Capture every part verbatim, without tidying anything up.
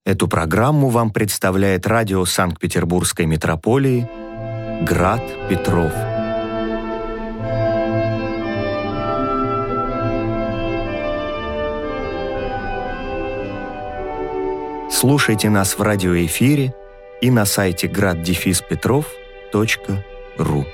Эту программу вам представляет радио Санкт-Петербургской митрополии «Град Петров». Слушайте нас в радиоэфире и на сайте град петров точка ру.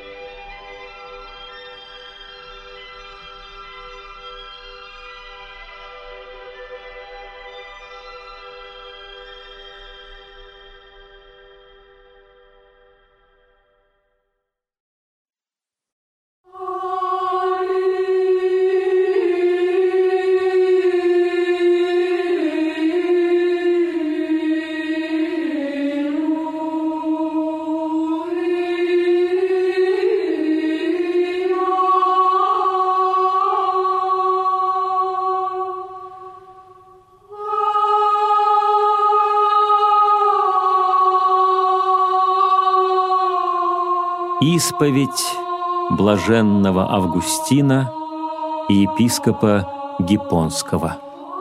Исповедь блаженного Августина и епископа Гиппонского.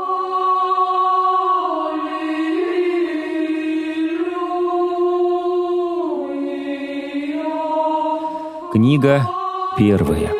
Книга первая.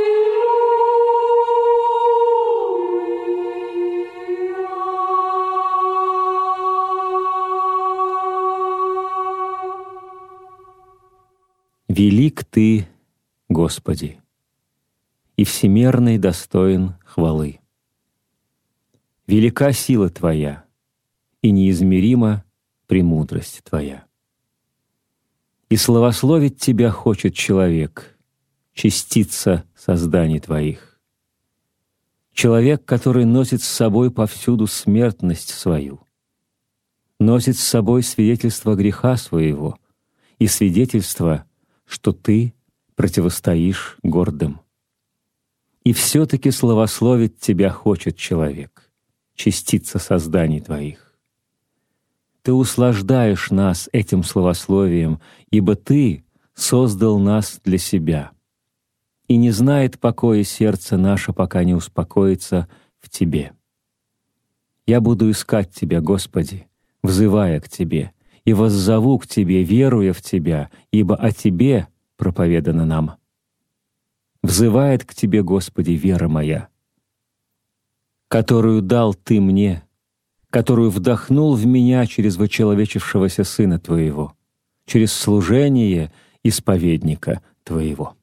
Велик Ты, Господи, и всемерный достоин хвалы. Велика сила Твоя, и неизмерима премудрость Твоя. И славословить Тебя хочет человек, частица созданий Твоих. Человек, который носит с собой повсюду смертность свою, носит с собой свидетельство греха своего и свидетельство, что Ты противостоишь гордым. И все-таки славословить Тебя хочет человек, частица созданий Твоих. Ты услаждаешь нас этим славословием, ибо Ты создал нас для себя. И не знает покоя сердце наше, пока не успокоится в Тебе. Я буду искать Тебя, Господи, взывая к Тебе, и воззову к Тебе, веруя в Тебя, ибо о Тебе проповедано нам. Взывает к Тебе, Господи, вера моя, которую дал Ты мне, которую вдохнул в меня через вочеловечившегося Сына Твоего, через служение исповедника Твоего.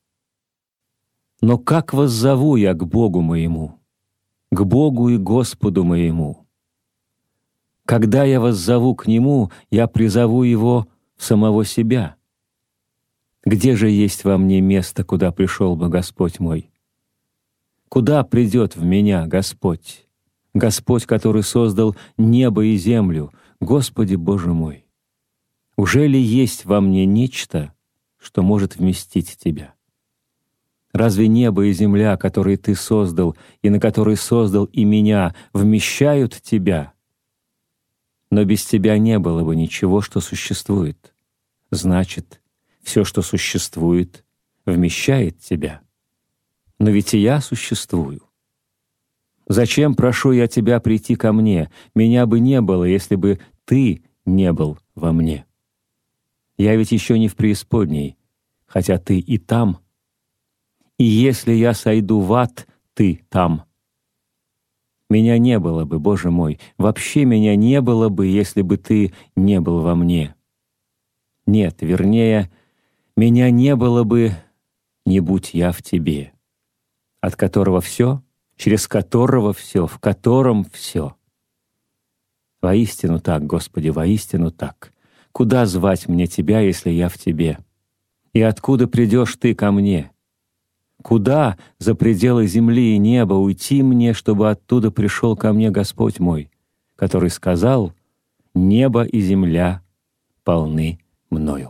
Но как воззову я к Богу моему, к Богу и Господу моему? Когда я воззову к Нему, я призову Его в самого себя. Где же есть во мне место, куда пришел бы Господь мой? Куда придет в меня Господь? Господь, который создал небо и землю, Господи Боже мой! Уже ли есть во мне нечто, что может вместить Тебя? Разве небо и земля, которые Ты создал, и на которые создал и меня, вмещают Тебя? Но без Тебя не было бы ничего, что существует. Значит, все, что существует, вмещает Тебя. Но ведь и я существую. Зачем прошу я Тебя прийти ко мне? Меня бы не было, если бы Ты не был во мне. Я ведь еще не в преисподней, хотя Ты и там. И если я сойду в ад, Ты там. Меня не было бы, Боже мой, вообще меня не было бы, если бы Ты не был во мне. Нет, вернее, меня не было бы, не будь я в Тебе, от которого все, через которого все, в котором все. Воистину так, Господи, воистину так. Куда звать мне Тебя, если я в Тебе? И откуда придешь Ты ко мне? Куда за пределы земли и неба уйти мне, чтобы оттуда пришел ко мне Господь мой, который сказал: «Небо и земля полны мною».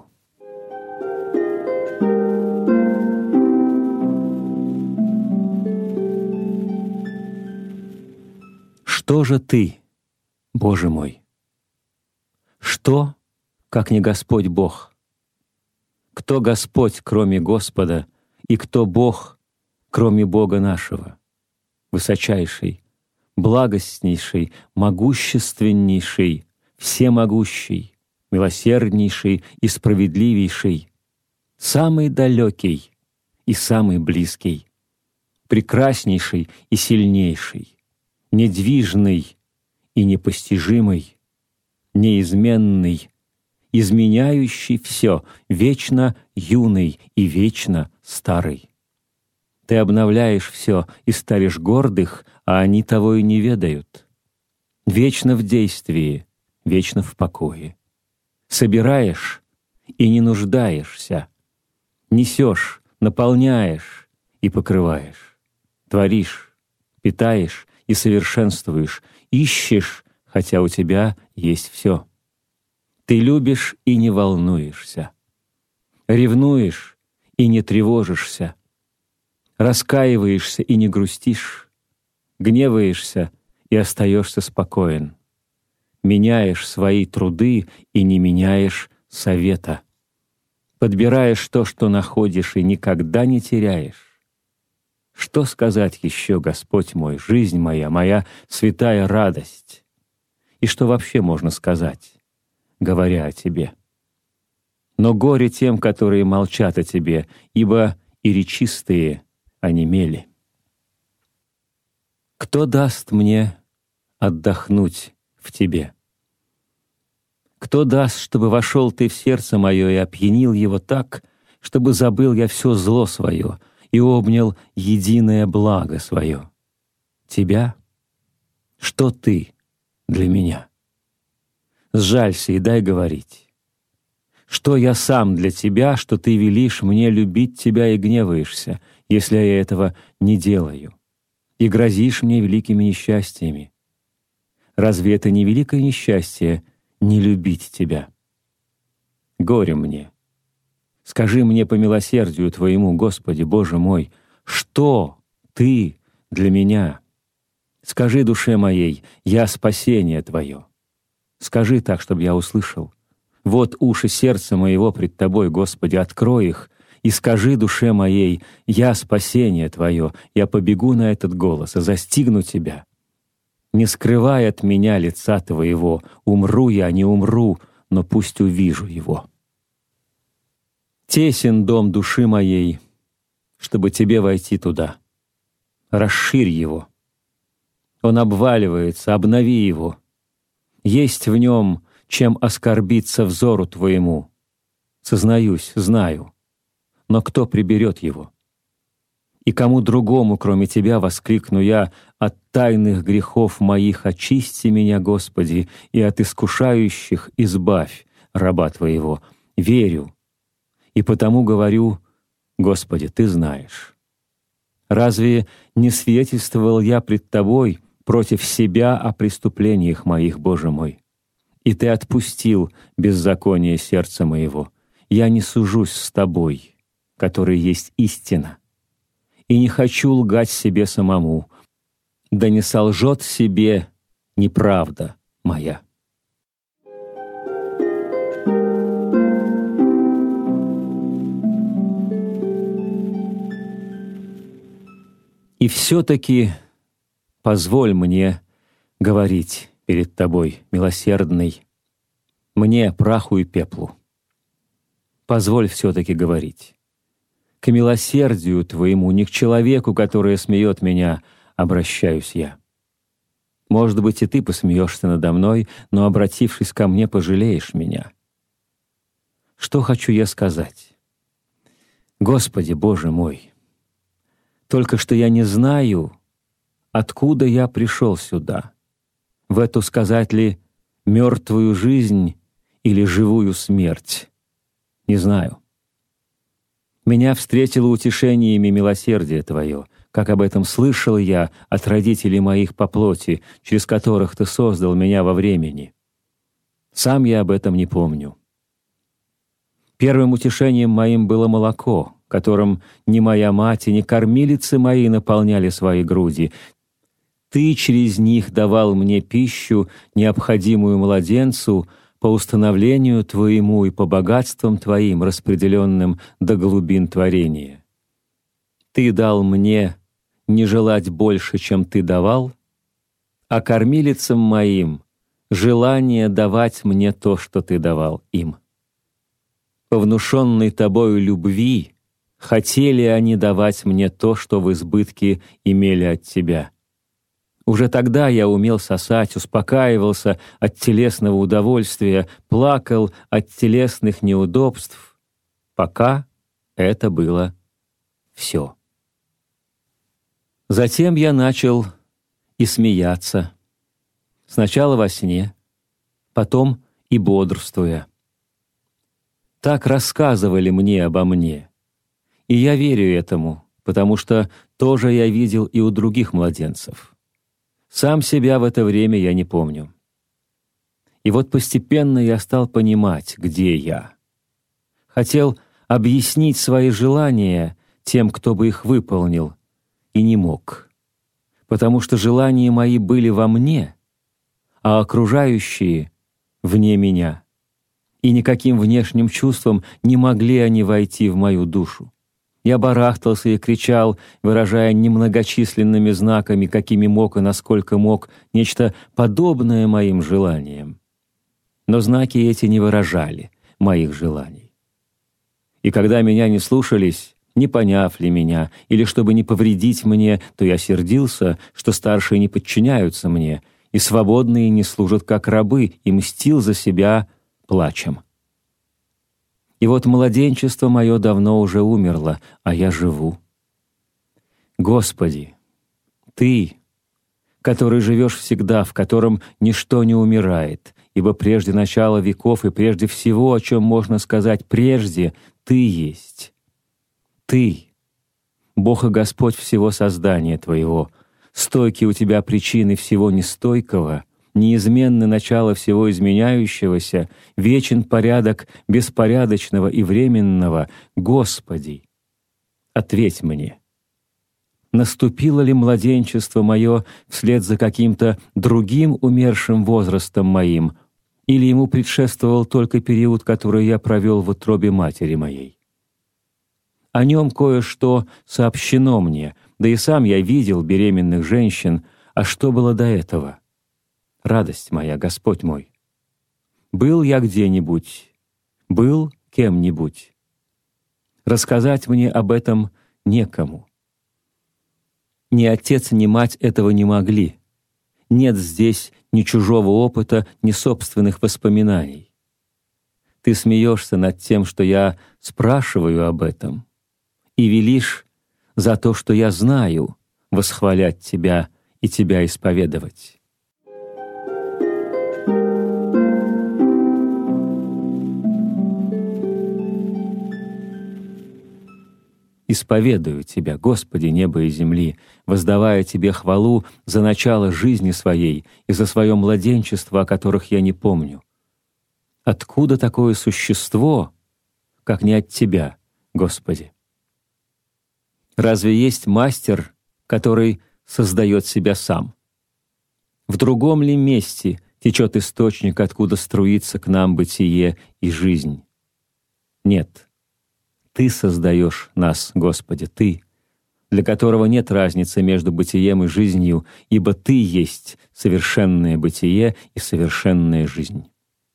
Что же Ты, Боже мой? Что, как не Господь Бог? Кто Господь, кроме Господа, и кто Бог, кроме Бога нашего? Высочайший, благостнейший, могущественнейший, всемогущий, милосерднейший и справедливейший, самый далекий и самый близкий, прекраснейший и сильнейший, недвижный и непостижимый, неизменный, изменяющий все, вечно юный и вечно старый. Ты обновляешь все и ставишь гордых, а они того и не ведают. Вечно в действии, вечно в покое. Собираешь и не нуждаешься. Несешь, наполняешь и покрываешь. Творишь, питаешь и совершенствуешь. Ищешь, хотя у тебя есть все. Ты любишь и не волнуешься. Ревнуешь и не тревожишься. Раскаиваешься и не грустишь. Гневаешься и остаешься спокоен. Меняешь свои труды и не меняешь совета. Подбираешь то, что находишь, и никогда не теряешь. Что сказать еще, Господь мой, жизнь моя, моя святая радость? И что вообще можно сказать, говоря о Тебе? Но горе тем, которые молчат о Тебе, ибо и речистые онемели. Кто даст мне отдохнуть в Тебе? Кто даст, чтобы вошел Ты в сердце мое и опьянил его так, чтобы забыл я все зло свое и обнял единое благо свое? Тебя? Что Ты для меня? Сжалься и дай говорить. Что я сам для Тебя, что Ты велишь мне любить Тебя и гневаешься, если я этого не делаю, и грозишь мне великими несчастьями? Разве это не великое несчастье не любить Тебя? Горе мне! Скажи мне по милосердию Твоему, Господи, Боже мой, что Ты для меня? Скажи душе моей, я спасение Твое. Скажи так, чтобы я услышал. Вот уши сердца моего пред Тобой, Господи, открой их, и скажи душе моей, я спасение Твое, я побегу на этот голос и застигну Тебя. Не скрывай от меня лица Твоего, умру я, не умру, но пусть увижу его. Тесен дом души моей, чтобы Тебе войти туда. Расширь его. Он обваливается, обнови его. Есть в нем, чем оскорбиться взору Твоему. Сознаюсь, знаю, но кто приберет его? И кому другому, кроме Тебя, воскликну я: от тайных грехов моих очисти меня, Господи, и от искушающих избавь раба Твоего. Верю, и потому говорю: Господи, Ты знаешь. Разве не свидетельствовал я пред Тобой против себя о преступлениях моих, Боже мой? И Ты отпустил беззаконие сердца моего. Я не сужусь с Тобой, который есть истина, и не хочу лгать себе самому, да не солжет себе неправда моя. И все-таки позволь мне говорить перед Тобой, милосердный, мне, праху и пеплу. Позволь все-таки говорить. К милосердию Твоему, не к человеку, который смеет меня, обращаюсь я. Может быть, и Ты посмеешься надо мной, но, обратившись ко мне, пожалеешь меня. Что хочу я сказать? Господи, Боже мой, только что я не знаю, откуда я пришел сюда, в эту, сказать ли, мертвую жизнь или живую смерть. Не знаю. Меня встретило утешениями милосердие Твое, как об этом слышал я от родителей моих по плоти, через которых Ты создал меня во времени. Сам я об этом не помню. Первым утешением моим было молоко, которым ни моя мать и ни кормилицы мои наполняли свои груди. Ты через них давал мне пищу, необходимую младенцу, по установлению Твоему и по богатствам Твоим, распределенным до глубин творения. Ты дал мне не желать больше, чем Ты давал, а кормилицам моим желание давать мне то, что Ты давал им. По внушенной Тобою любви хотели они давать мне то, что в избытке имели от Тебя. Уже тогда я умел сосать, успокаивался от телесного удовольствия, плакал от телесных неудобств, пока это было все. Затем я начал и смеяться, сначала во сне, потом и бодрствуя. Так рассказывали мне обо мне, и я верю этому, потому что тоже я видел и у других младенцев. Сам себя в это время я не помню. И вот постепенно я стал понимать, где я. Хотел объяснить свои желания тем, кто бы их выполнил, и не мог, потому что желания мои были во мне, а окружающие — вне меня, и никаким внешним чувством не могли они войти в мою душу. Я барахтался и кричал, выражая немногочисленными знаками, какими мог и насколько мог, нечто подобное моим желаниям. Но знаки эти не выражали моих желаний. И когда меня не слушались, не поняв ли меня, или чтобы не повредить мне, то я сердился, что старшие не подчиняются мне, и свободные не служат как рабы, и мстил за себя плачем. И вот младенчество мое давно уже умерло, а я живу. Господи, Ты, который живешь всегда, в котором ничто не умирает, ибо прежде начала веков и прежде всего, о чем можно сказать прежде, Ты есть. Ты, Бог и Господь всего создания Твоего, стойкие у Тебя причины всего нестойкого, неизменное начало всего изменяющегося, вечен порядок беспорядочного и временного. Господи, ответь мне, наступило ли младенчество мое вслед за каким-то другим умершим возрастом моим, или ему предшествовал только период, который я провел в утробе матери моей? О нем кое-что сообщено мне, да и сам я видел беременных женщин, а что было до этого? Радость моя, Господь мой! Был я где-нибудь, был кем-нибудь. Рассказать мне об этом некому. Ни отец, ни мать этого не могли. Нет здесь ни чужого опыта, ни собственных воспоминаний. Ты смеешься над тем, что я спрашиваю об этом, и велишь за то, что я знаю, восхвалять Тебя и Тебя исповедовать. Исповедую Тебя, Господи неба и земли, воздавая Тебе хвалу за начало жизни своей и за свое младенчество, о которых я не помню. Откуда такое существо, как не от Тебя, Господи? Разве есть мастер, который создает себя сам? В другом ли месте течет источник, откуда струится к нам бытие и жизнь? Нет. Ты создаешь нас, Господи, Ты, для которого нет разницы между бытием и жизнью, ибо Ты есть совершенное бытие и совершенная жизнь.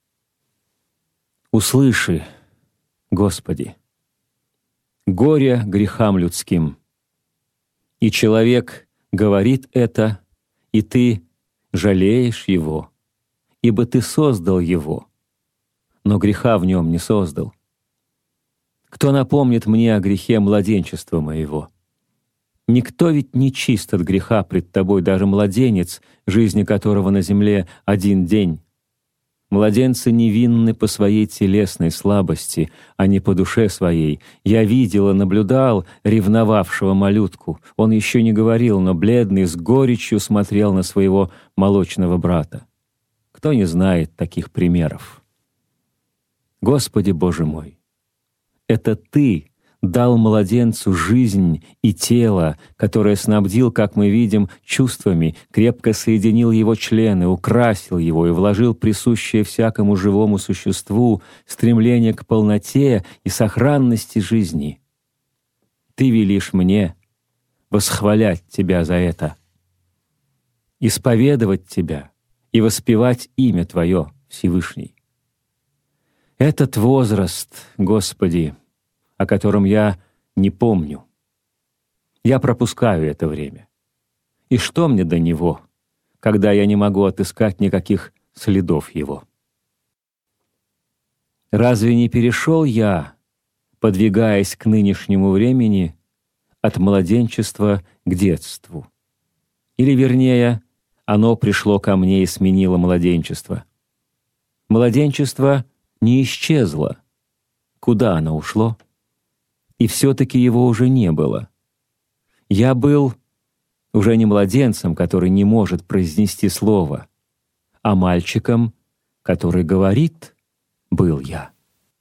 Услыши, Господи, горе грехам людским. И человек говорит это, и Ты жалеешь его, ибо Ты создал его, но греха в нем не создал. Кто напомнит мне о грехе младенчества моего? Никто ведь не чист от греха пред Тобой, даже младенец, жизни которого на земле один день. Младенцы невинны по своей телесной слабости, а не по душе своей. Я видел и наблюдал ревновавшего малютку. Он еще не говорил, но бледный, с горечью смотрел на своего молочного брата. Кто не знает таких примеров? Господи Боже мой! Это Ты дал младенцу жизнь и тело, которое снабдил, как мы видим, чувствами, крепко соединил его члены, украсил его и вложил присущее всякому живому существу стремление к полноте и сохранности жизни. Ты велишь мне восхвалять Тебя за это. исповедовать Тебя и воспевать имя Твое, Всевышний. Этот возраст, Господи, о котором я не помню. Я пропускаю это время. И что мне до него, когда я не могу отыскать никаких следов его? Разве не перешел я, подвигаясь к нынешнему времени, от младенчества к детству? Или, вернее, оно пришло ко мне и сменило младенчество? Младенчество не исчезло. Куда оно ушло? И все-таки его уже не было. Я был уже не младенцем, который не может произнести слово, а мальчиком, который говорит, был я.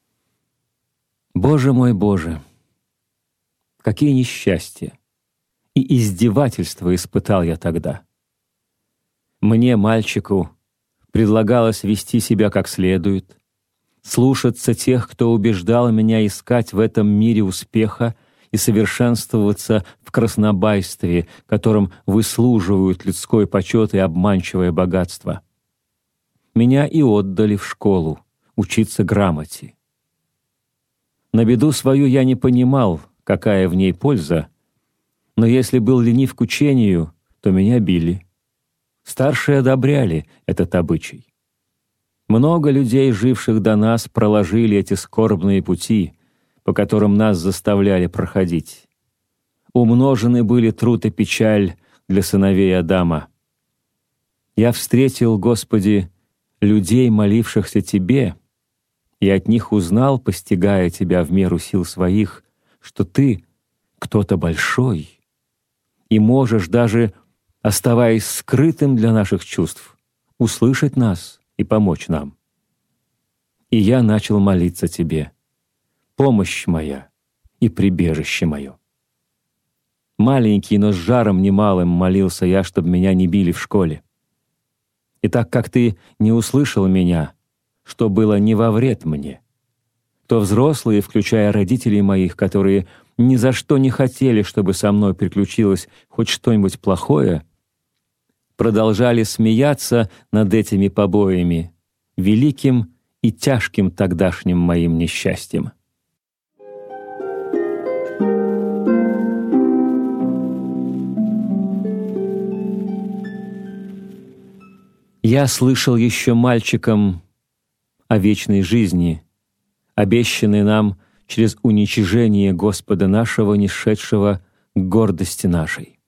Боже мой, Боже, какие несчастья и издевательства испытал я тогда. Мне, мальчику, предлагалось вести себя как следует, слушаться тех, кто убеждал меня искать в этом мире успеха и совершенствоваться в краснобайстве, которым выслуживают людской почет и обманчивое богатство. Меня и отдали в школу учиться грамоте. На беду свою я не понимал, какая в ней польза, но если был ленив к учению, то меня били. Старшие одобряли этот обычай. Много людей, живших до нас, проложили эти скорбные пути, по которым нас заставляли проходить. Умножены были труд и печаль для сыновей Адама. Я встретил, Господи, людей, молившихся Тебе, и от них узнал, постигая Тебя в меру сил своих, что Ты кто-то большой, и можешь, даже оставаясь скрытым для наших чувств, услышать нас и помочь нам. И я начал молиться Тебе: помощь моя и прибежище мое. Маленький, но с жаром немалым молился я, чтобы меня не били в школе. И так как Ты не услышал меня, что было не во вред мне, то взрослые, включая родителей моих, которые ни за что не хотели, чтобы со мной приключилось хоть что-нибудь плохое, продолжали смеяться над этими побоями, великим и тяжким тогдашним моим несчастьем. Я слышал еще мальчиком о вечной жизни, обещанной нам через уничижение Господа нашего, несшедшего к гордости нашей.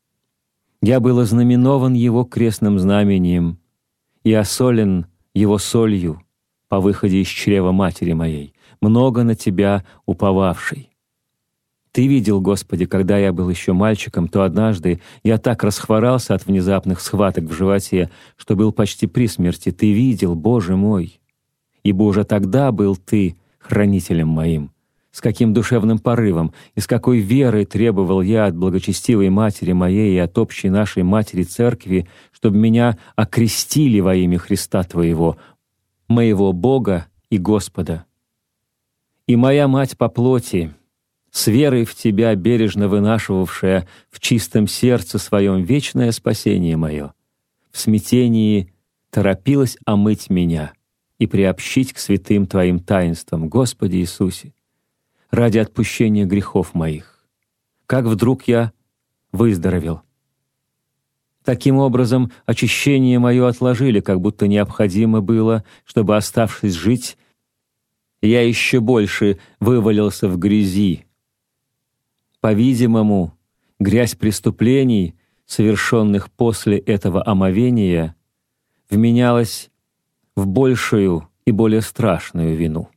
Я был ознаменован Его крестным знамением и осолен Его солью по выходе из чрева матери моей, много на Тебя уповавшей. Ты видел, Господи, когда я был еще мальчиком, то однажды я так расхворался от внезапных схваток в животе, что был почти при смерти. Ты видел, Боже мой, ибо уже тогда был Ты хранителем моим. С каким душевным порывом и с какой верой требовал я от благочестивой матери моей и от общей нашей матери Церкви, чтобы меня окрестили во имя Христа Твоего, моего Бога и Господа. И моя мать по плоти, с верой в Тебя, бережно вынашивавшая в чистом сердце своем вечное спасение мое, в смятении торопилась омыть меня и приобщить к святым Твоим таинствам, Господи Иисусе, ради отпущения грехов моих. Как вдруг я выздоровел. Таким образом, очищение мое отложили, как будто необходимо было, чтобы, оставшись жить, я еще больше вывалился в грязи. По-видимому, грязь преступлений, совершенных после этого омовения, вменялась в большую и более страшную вину.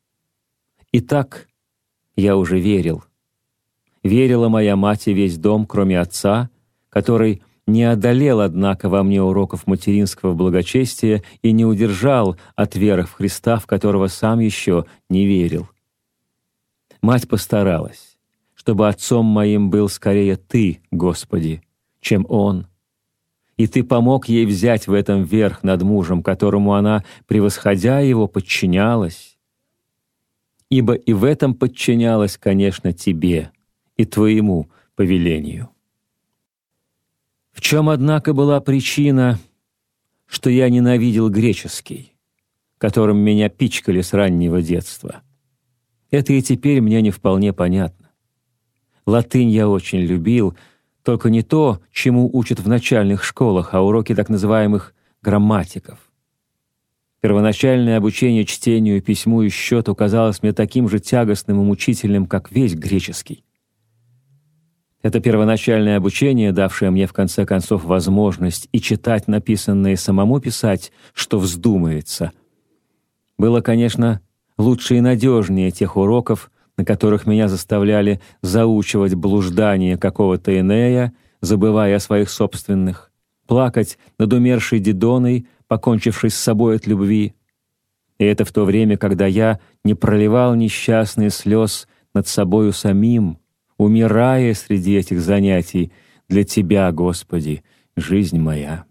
Итак, я уже верил. Верила моя мать и весь дом, кроме отца, который не одолел, однако, во мне уроков материнского благочестия и не удержал от веры в Христа, в которого сам еще не верил. Мать постаралась, чтобы отцом моим был скорее Ты, Господи, чем он. И Ты помог ей взять в этом верх над мужем, которому она, превосходя его, подчинялась. Ибо и в этом подчинялась, конечно, Тебе и Твоему повелению. В чем, однако, была причина, что я ненавидел греческий, которым меня пичкали с раннего детства? Это и теперь мне не вполне понятно. Латынь я очень любил, только не то, чему учат в начальных школах, а уроки так называемых грамматиков. Первоначальное обучение чтению, письму и счету казалось мне таким же тягостным и мучительным, как весь греческий. Это первоначальное обучение, давшее мне в конце концов возможность и читать написанное, и самому писать, что вздумается, было, конечно, лучше и надежнее тех уроков, на которых меня заставляли заучивать блуждание какого-то Энея, забывая о своих собственных, плакать над умершей Дидоной, покончившей с собой от любви. И это в то время, когда я не проливал несчастные слез над собою самим, умирая среди этих занятий для Тебя, Господи, жизнь моя.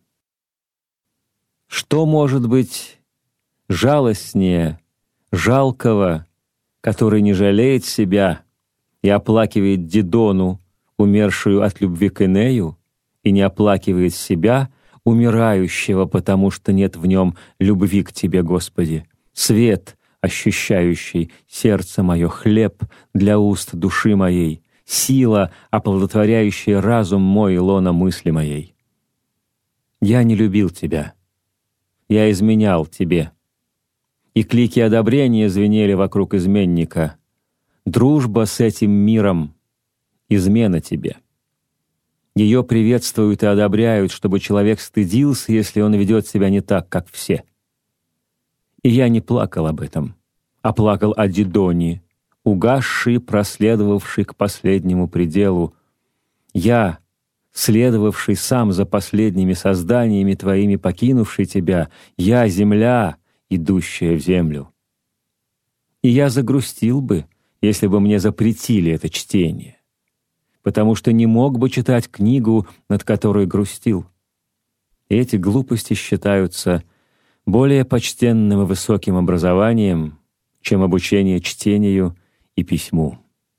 Что может быть жалостнее жалкого, который не жалеет себя и оплакивает Дидону, умершую от любви к Энею, и не оплакивает себя, умирающего, потому что нет в нем любви к Тебе, Господи, свет, ощущающий сердце мое, хлеб для уст души моей, сила, оплодотворяющая разум мой и лона мысли моей. Я не любил Тебя, я изменял Тебе, и клики одобрения звенели вокруг изменника. Дружба с этим миром — измена Тебе. Ее приветствуют и одобряют, чтобы человек стыдился, если он ведет себя не так, как все. И я не плакал об этом, а плакал о Дидоне, угасший, проследовавший к последнему пределу. Я, следовавший сам за последними созданиями Твоими, покинувший Тебя, я — земля, идущая в землю. И я загрустил бы, если бы мне запретили это чтение, потому что не мог бы читать книгу, над которой грустил. И эти глупости считаются более почтенным и высоким образованием, чем обучение чтению и письму.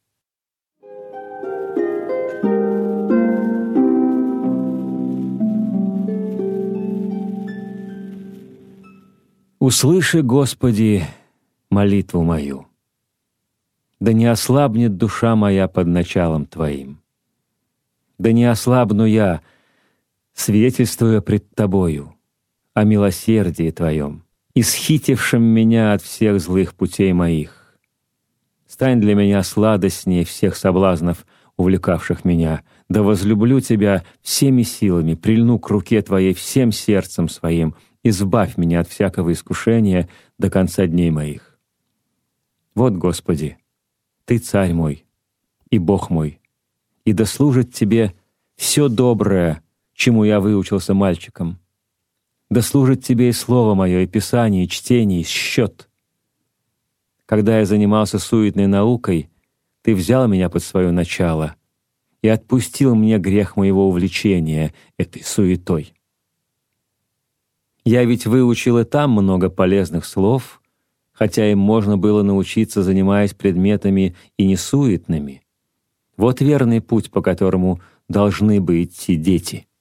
Услыши, Господи, молитву мою. Да не ослабнет душа моя под началом Твоим. Да не ослабну я, свидетельствуя пред Тобою о милосердии Твоем, исхитившем меня от всех злых путей моих. Стань для меня сладостнее всех соблазнов, увлекавших меня. Да возлюблю Тебя всеми силами, прильну к руке Твоей всем сердцем своим, избавь меня от всякого искушения до конца дней моих. Вот, Господи, Ты царь мой и Бог мой, и да служит Тебе все доброе, чему я выучился мальчиком. Да служит Тебе и слово мое, и писание, и чтение, и счет. Когда я занимался суетной наукой, Ты взял меня под свое начало и отпустил мне грех моего увлечения этой суетой. Я ведь выучил и там много полезных слов, хотя им можно было научиться, занимаясь предметами и несуетными. Вот верный путь, по которому должны бы идти дети.